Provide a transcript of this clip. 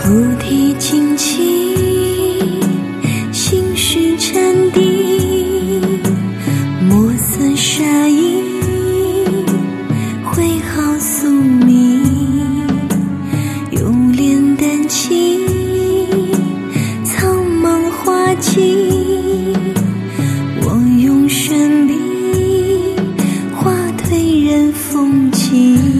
菩提清净，心事禅定，墨色沙溢，挥毫宿命，幽莲丹青，苍茫花径，我用悬笔画推人风景。